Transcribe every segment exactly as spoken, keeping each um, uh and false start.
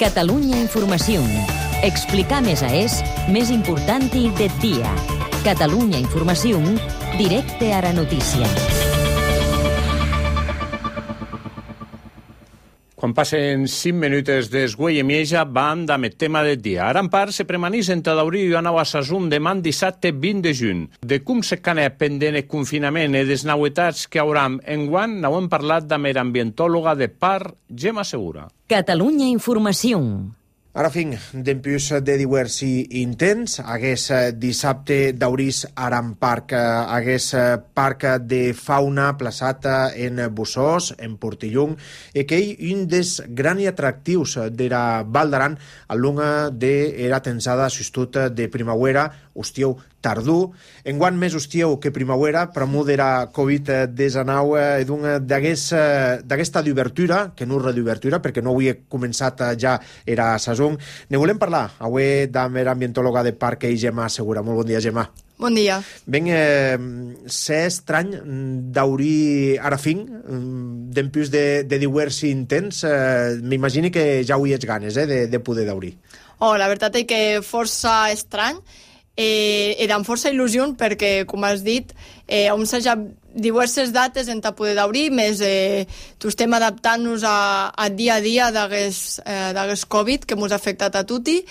Catalunya Informació. Explicar més a és més important del dia. Catalunya Informació, directe a la notícia. Quan passen cinc minuts des Güell i Mieja, vam amb el tema del dia. Ara en part se premanís en Tadaurí i anau a Sasum demà dissabte vint de juny. De com se cane pendent el confinament i des novetats que hauram enguant, n'heu parlat amb l'ambientòloga de Parc, Gemma Segura. Catalunya Informació. Ara fin, d'empús de divers i intents, hagués dissabte d'aurís Aran Parc, hagués parc de fauna plaçat en Bussós, en Portillung, i que un dels grans atractius de la Val d'Aran al long de la tensada sustut de primavera, hostieu tardú. Enguant més hostieu que primavera, promú de la covid diecinueve, d'aquesta d'obertura, que no és d'obertura, perquè no havia començat ja era sazó. Ne volem parlar avui amb l'ambientòloga de Parc, Gemma Segura. Molt bon dia, Gemma. Bon dia. Ben, eh, ser estrany d'aurir ara fin, d'empús de, de divers intents, eh, m'imagino que ja ho hi ets ganes, eh, de, de poder d'aurir. Oh, la veritat és que força estrany, eh, era amb força il·lusió perquè, com has dit, eh, hem ja diverses dates en ta poder d'obrir, més eh, tu estem adaptant-nos a, a dia a dia d'aguest eh, Covid que ens ha afectat a tutti.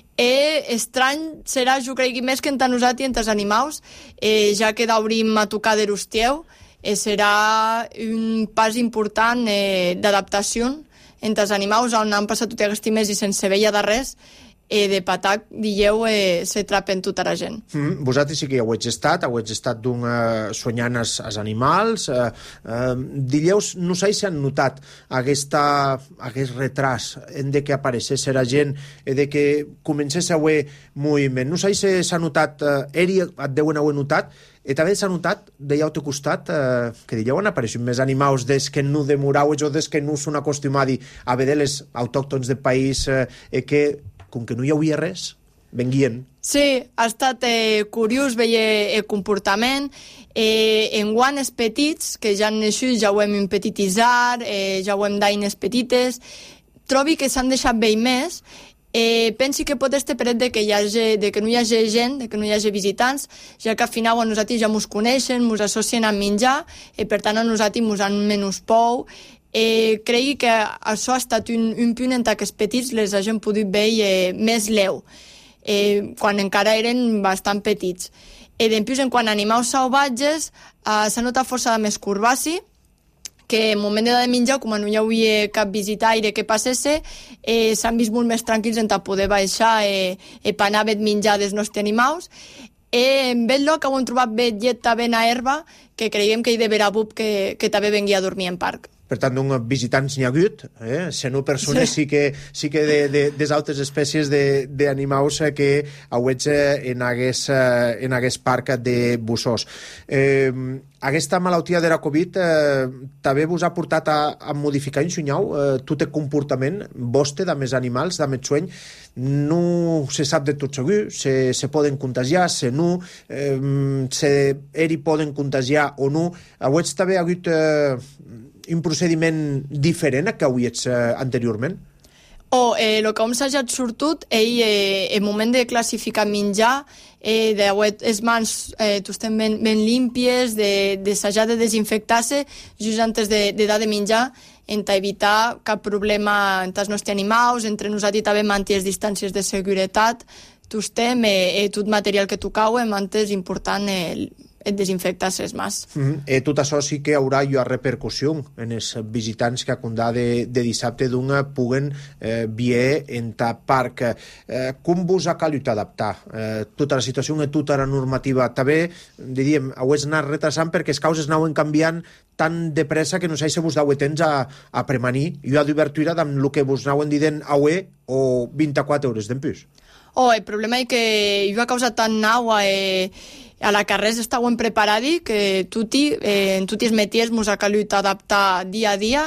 Eh, estrany serà, jo crec, més que en nosaltres i en els animals, eh, ja que d'obrim a tocar de l'hostieu, eh, serà un pas important eh, d'adaptació en els animals, on han passat tots aquests mesos i sense veia de res, eh, de patac, dieu, eh, se trapen tota la gent. Mm, vosaltres sí que ja ho heu estat, heu estat d'un uh, soñant els, els animals. Uh, uh, dieu, no sé si han notat aquesta, aquest retras en de que apareixés la gent, de que comencés a haver moviment. No sé si s'ha notat, uh, eri et deuen haver notat, i també s'ha notat, d'allà al teu costat, eh, que dieu han apareixut més animals des que no demoraues o des que no són acostumats a veure les autòctons del país, eh, que com que no hi havia res, venguien. Sí, ha estat eh, curiós veure el comportament. Eh, en guanes petits, que ja han naixut, ja ho hem impetititzat, eh, ja ho hem d'eines petites, trobi que s'han deixat veure més. Eh, pensi que pot estar peret de que, hi hagi, de que no hi hagi gent, de que no hi hagi visitants, ja que al final a nosaltres ja ens coneixen, ens associen a menjar, i per tant a nosaltres ens han menys pou. Eh, cregui que això ha estat un, un punt en què els petits les hagin pogut veure eh, més leu, eh, quan encara eren bastant petits. Eh, Després, en quant a animals salvatges, eh, s'ha notat força més curvaci, que en moment de menjar, com no hi havia cap visitaire que passés, eh, s'han vist molt més tranquils en poder baixar eh, eh, per anar a menjar dels nostres animals. Eh, en bet lloc hem trobat bet llet també a herba, que creiem que hi de haver abub que, que també vengui a dormir en parc. Per tant, un visitants n'hi ha hagut, eh? Si no persones sí, sí que, sí que de, de, des altres espècies d'animals que hauets en aguest, en aguest parc de Bussós. Eh, aquesta malaltia de la Covid eh, també vos ha portat a, a modificar, ensenyau, eh, tot el comportament vostre de més animals, de més sueny. No se sap de tot segur, se, se poden contagiar, se no, eh, se eri poden contagiar o no. Hauets també ha hagut eh, un procediment diferent a que ho ets eh, anteriorment? O eh, el que hem assajat surtot, ell, eh, el moment de classificar menjar, eh, de les mans eh, estem ben, ben límpies, d'assajar de, de desinfectar-se just antes de, de dar de menjar, en evitar cap problema entre els nostres animals, entre nosaltres també mantenir les distàncies de seguretat, tostem, eh, eh, tot material que tocau, és important eh, et desinfectar les mans. Mm-hmm. Eh, tot això sí que haurà una repercussió en els visitants que a condà de, de dissabte d'una puguen eh, vier en ta parc. Eh, com vos ha calut adaptar eh, tota la situació i tota la normativa? També, diríem, heu anat retrasant perquè les causes anaven canviant tan de pressa que no sé si vos dau temps a, a premanir i a d'obertura amb el que vos anaven dient avui o vint-i-quatre hores d'empús. Oh, el problema és que jo ha causat tant nau eh, a la carrera estaven preparats que tutti, eh, en tutti els metiers ens ha calut adaptar dia a dia.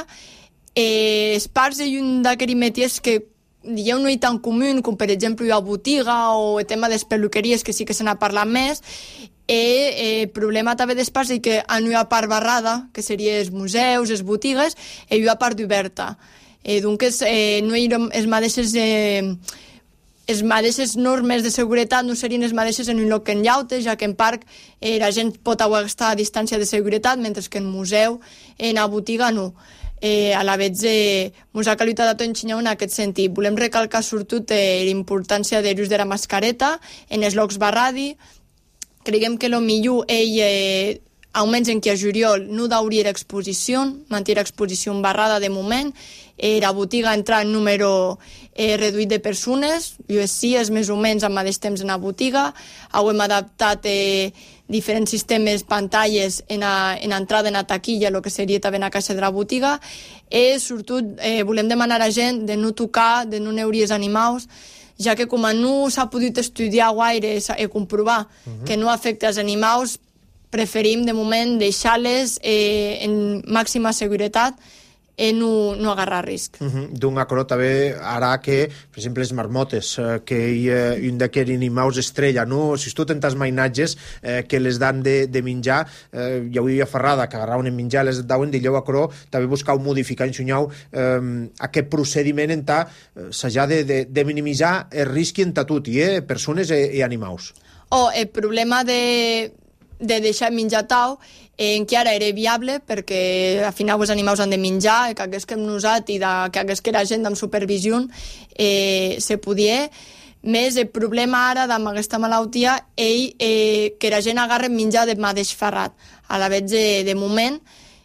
Eh, els parcs hi ha un d'aquests metiers que digueu no hi tan comú, com per exemple la botiga o el tema de les peluqueries, que sí que se n'ha parlat més. El eh, problema també dels parcs és que no hi ha part barrada, que seria els museus, les botigues, i hi ha part oberta. Eh, doncs eh, no hi ha les mateixes... Eh, les mateixes normes de seguretat no serien les mateixes en un lloc que en llautes, ja que en parc eh, la gent pot estar a distància de seguretat, mentre que en museu, en a botiga no. Eh, a la vegada, eh, ens ha calut a tot ensenyar en aquest sentit. Volem recalcar sobretot eh, l'importància de l'ús de la mascareta en els llocs barradi. Creiem que el millor ell, eh, almenys en que a juliol, no hauria exposició, mantenir exposició barrada de moment. Eh, la botiga entra en número eh, reduït de persones, jo sí, és més o menys al mateix temps en la botiga. Hem adaptat eh, diferents sistemes, pantalles en, a, en entrada en la taquilla, el que seria també en la caixa de la botiga. I sobretot eh, volem demanar a la gent de no tocar, de no neure els animals, ja que com no s'ha pogut estudiar gaire i comprovar uh-huh. que no afecta els animals, preferim de moment deixar-les eh, en màxima seguretat i no, no agarrar risc. Uh-huh. D'un acord també ara que, per exemple, les marmotes, eh, que hi ha eh, un d'aquests animals estrella, no? Si tu tens mainatges eh, que les dan de, de menjar, eh, hi hauria ferrada que agarraven en menjar, les dauen de lleu a cro, també buscau modificar, ensenyau eh, aquest procediment en ta eh, s'ha de, de, de minimitzar el risc en tot, i eh, persones i, i animals. O el problema de, de deixar menjar tau en que ara era viable perquè al final els animals han de menjar, que hagués que hem usat i de, que hagués que la gent amb supervisió eh, se podia. Més el problema ara amb aquesta malaltia és eh, que la gent agarra menjar de mateix ferrat. A la vegada de, de moment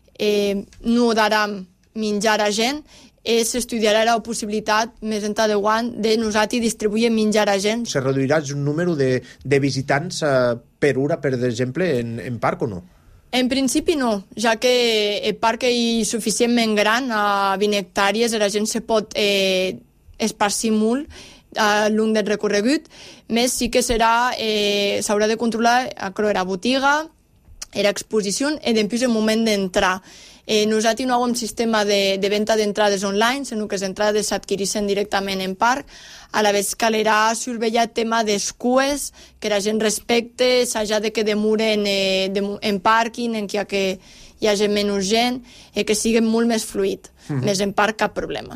eh, no daram menjar a gent i s'estudiarà la possibilitat més endavant de nosaltres distribuir menjar a gent. Se reduirà un número de, de visitants eh, per hora, per exemple, en, en parc o no? En principi no, ja que el parc és suficientment gran, a vint hectàrees, la gent se pot eh, esparcir molt a l'un del recorregut, més sí que serà, eh, s'haurà de controlar a la botiga, la exposició i després el moment d'entrar. Eh, nosaltres no hem un sistema de, de venda d'entrades online, sinó que les entrades s'adquireixen directament en parc. A la vegada calerà surveillar el tema des cues, que la gent respecte, s'haja de que demoren eh, de, en pàrquing, en què que hi hagi menys gent, i que sigui molt més fluid. Mm-hmm. Més en parc cap problema.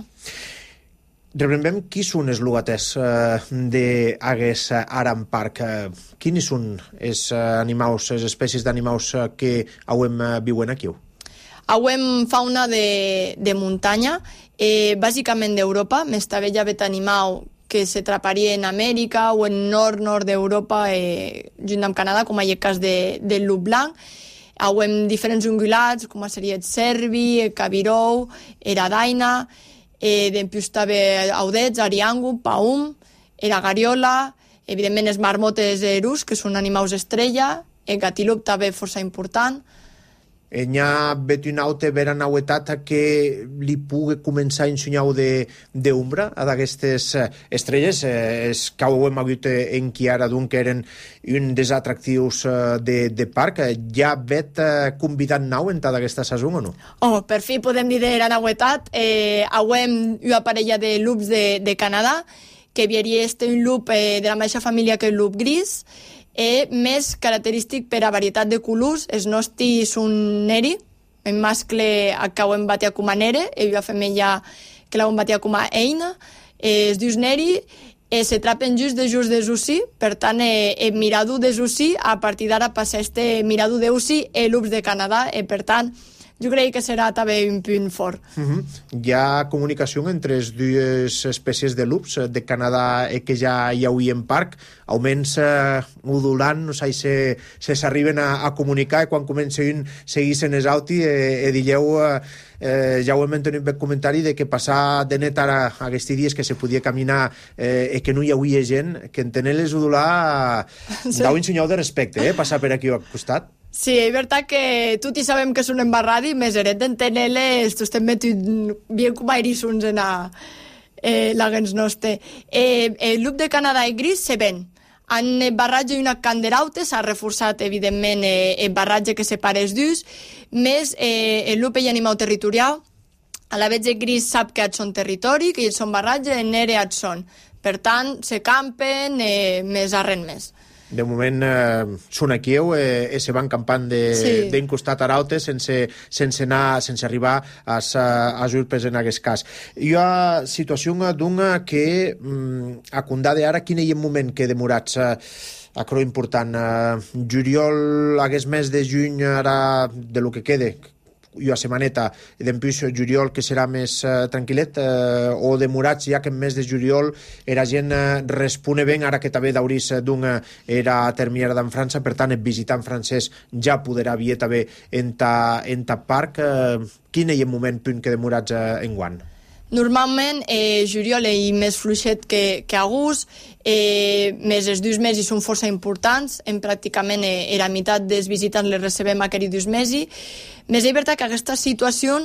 Rebrem qui són els lugaters eh, d'Agues ara en parc? Eh, quins són els animals, les espècies d'animals que avui viuen aquí? Avui fauna de, de muntanya, eh, bàsicament d'Europa, més també hi ha vet animal que se traparia en Amèrica o en nord-nord d'Europa, eh, junt amb Canadà, com el cas de, del lup blanc. Avui diferents ungulats, com seria el cervi, el cabirou, la daina, eh, després també audets, ariangu, paum, la gariola, evidentment les marmotes erus, que són animals estrella, el gatilop també força important. Hi ha betunaute veran auetat que li pugui començar a ensenyar d'ombra a d'aquestes estrelles. És que ho hem hagut en qui ara d'un que eren un dels atractius de, de parc. Ja vet convidat nau en d'aquesta saison o no? Oh, per fi podem dir de gran auetat. Eh, avem una parella de lups de, de Canadà, que havia este un lup eh, de la mateixa família que el lup gris, i més característic per a varietat de colors. Els nostres són neri, en mascle que ho hem batia com a nere, i la femella que l'ho batia com a eina. Es diu neri, i se trapen just de just de Sussi, per tant, el mirado de Sussi, a partir d'ara passa este mirado de Sussi i l'ups de Canadà, i per tant, jo crec que serà també un punt fort. Uh-huh. Hi ha comunicació entre les dues espècies de lups de Canadà i que ja hi hauria en parc, almenys eh, modulant, no sé si se s'arriben a, a comunicar i quan comença un seguissin els altres i, i dilleu eh, eh, ja ho hem entenut en el comentari de que passar de net ara aquests dies que se podia caminar eh, i que no hi hauria gent, que en tenir les udular sí. Dau un senyal de respecte, eh, passar per aquí al costat. Sí, és veritat que tots sabem que són en barradi, més eret d'entenir-les, tu estem metut bien com a erissons en la, eh, la gens nostre. Eh, el lup de Canadà i gris se ven. En el barratge i una canderauta s'ha reforçat, evidentment, eh, el barratge que separa els dos, més eh, el lup és animal territorial, a la vegada el gris sap que ells són territori, que ells són barratge, el nere ells són. Per tant, se campen, eh, més arren més. de moment eh, són aquí eh, e se van campant d'un sí. costat a l'altre sense, sense anar, sense arribar a, a Urpes en aquest cas. Hi ha situació d'una que mm, a condade ara quin hi ha moment que demorats eh, a creu important. Eh, juliol, hagués mes de juny ara de lo que quede, i a setmaneta, i d'empús juliol que serà més eh, tranquil·let, eh, o demorats ja que en mes de juliol era gent eh, respone ben, ara que també d'aurís d'una era termiera d'en França, per tant el visitant francès ja podrà vier també en ta, en ta parc. Eh, quin és el moment punt que demorats eh, en guant? Normalment, eh, juliol és més fluixet que, que agost, eh, més els dos mesos són força importants, en pràcticament eh, era meitat dels visitants les recebem aquests dos mesos. Més és veritat que aquesta situació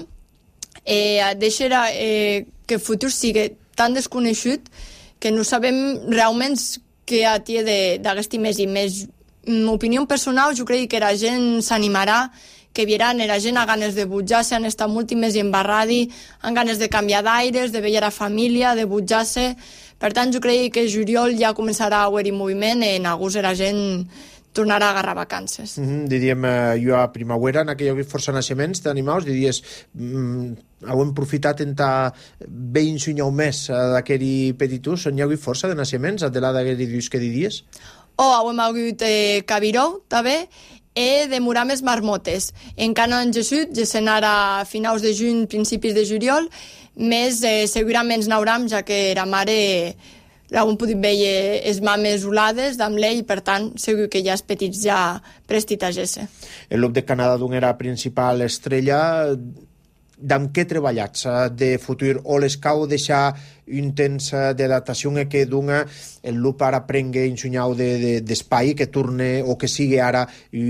eh, deixarà eh, que el futur sigui tan desconegut que no sabem realment què hi ha d'aquest mes i més. En opinió personal, jo crec que la gent s'animarà, que vieran, la gent ha ganes de butjar-se, han estat molt més embarradi, han ganes de canviar d'aires, de veure la família, de butjar-se. Per tant, jo crec que juliol ja començarà a haver-hi moviment i en agost la gent tornarà a agarrar vacances. Mm-hmm, diríem, eh, jo a primavera, en aquell força naixements d'animals, diries, mm, heu aprofitat en ta ben sunyau més eh, d'aquell petitus, on hi ha hagut força de naixements, de la d'aquell dius que diries? O oh, hem hagut eh, cabiró, també, e demorar més marmotes. Encara en Jesús, ja sent ara a finals de juny, principis de juliol, més eh, segurament n'hauram, ja que la mare l'hem pogut veure les mames olades d'amb l'ell, per tant, segur que ja els petits ja prestit a gesse. El lob de Canadà d'un era principal estrella, d'amb què treballats de futur? O les cau deixar un temps d'adaptació que d'una el lob ara prengui un sunyau d'espai, que torne o que sigui ara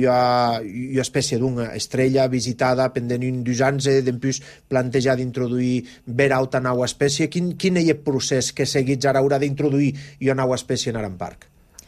una espècie d'una estrella visitada pendent un dos anys, d'empús plantejar d'introduir ver alta nova espècie. Quin, quin és el procés que seguits ara haurà d'introduir una nova espècie en Aran Park?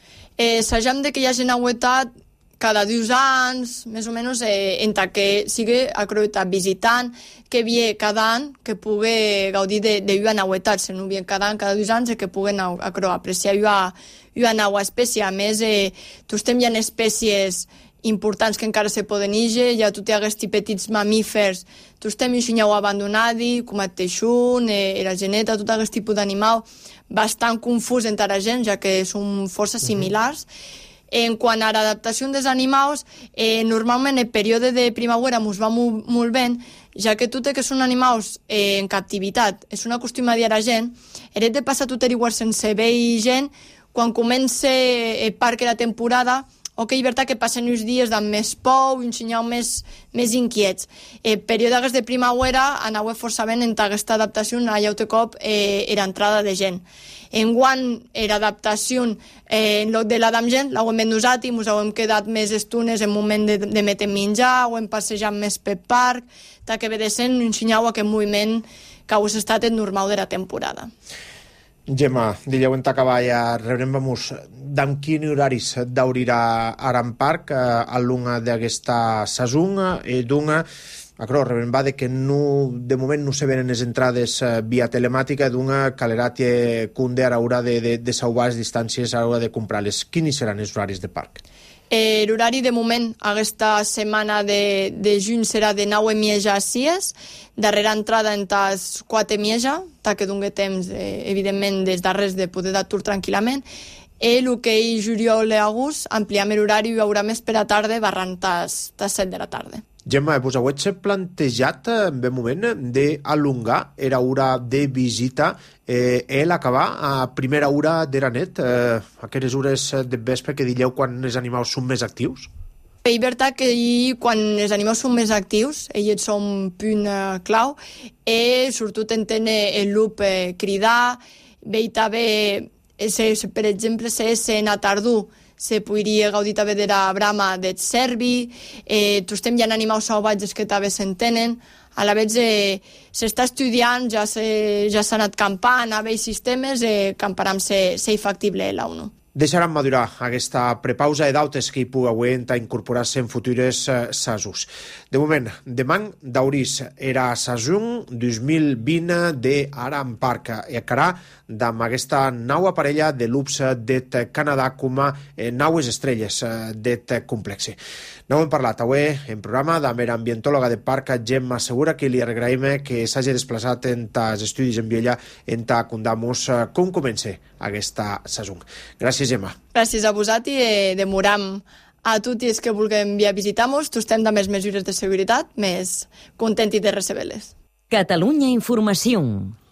Eh, Sagem de que hi hagi novetat cada dos anys, més o menys, eh, en que sigui acreditat visitant, que vie cada any, que pugui gaudir d'una novetat, si no vie cada any, cada dos anys, que pugui apreciar una nova espècie. A més, eh, tu estem ja en espècies importants que encara se poden eixir, ja tu té aquests petits mamífers, tu estem en xunyau abandonadi, com el teixun, eh, la geneta, tot aquest tipus d'animal, bastant confús entre la gent, ja que són força similars. Uh-huh. En quant a l'adaptació dels animals, eh, normalment el període de primavera ens va molt, molt bé, ja que tot que són animals eh, en captivitat, és una costuma dir a la gent, hem de passar tot igual sense veure gent, quan comença el parc i la temporada, ok, és veritat que passen uns dies amb més pou i un senyal més, més inquiets. El període de primavera anava força bé en aquesta adaptació, allà de cop eh, era entrada de gent. En quant era adaptació eh, en lloc de l'Adam gent, l'hem fet nosaltres, ens hem quedat més estones en moment de, de metre menjar, ho hem passejat més pel parc, ta que ve de sent un senyal aquest moviment que ha estat el normal de la temporada. Gemma, dileu en t'acabar ja, rebrem vamos, d'amb quin horaris d'obrirà Aran Park eh, a l'una d'aquesta saison i d'una Acro, rebrem va de que no, de moment no se venen les entrades eh, via telemàtica d'una calerat que cunde ara haurà de, de, de salvar les distàncies a l'hora de comprar-les. Quins seran els horaris de parc? Eh, L'horari de moment, aquesta setmana de, de juny serà de nou i mitja a sis, darrera entrada en tas quatre i mitja, ta que doni temps, eh, evidentment, des darrers de poder d'atur tranquil·lament, i el que és juliol i agost, ampliem l'horari i hi haurà més per a tarda, barrant tas, tas set de la tarda. Gemma, vos heu plantejat en un moment d'alongar era hora de visita eh, el acabar a primera hora de la nit, eh, aquelles hores de vespre que dieu quan els animals són més actius? És veritat que quan els animals són més actius, ells són punt eh, clau, i sobretot entenen el lup eh, cridar, veig també, per exemple, si és en a tardor, se podria gaudir també de la brama del cervi, eh, tu estem ja en animals salvatges que també s'entenen, a la vegada eh, s'està estudiant, ja s'ha ja anat campant, a veure sistemes, eh, camparam ser, ser factible la U N O. deixaran madurar aquesta prepausa e d'autes que hi puguen incorporar-se en futures eh, sasos. De moment, demà d'aurís era sason dos mil vint de Aran Park i acarà amb aquesta nova parella de l'U P S d'et Canadà com a eh, naues estrelles eh, d'et complexe. No hem parlat avui en programa amb l'ambientòloga de parc Gemma Segura, que li agraïm que s'hagi desplaçat en els estudis en Viella en ta condamus eh, com comença aquesta sason. Gràcies, Gemma. Gràcies a vosaltres i demoram a tots que vulguem via visitar-nos. Tu estem de més mesures de seguretat, més contenti de receber-les. Catalunya Informació.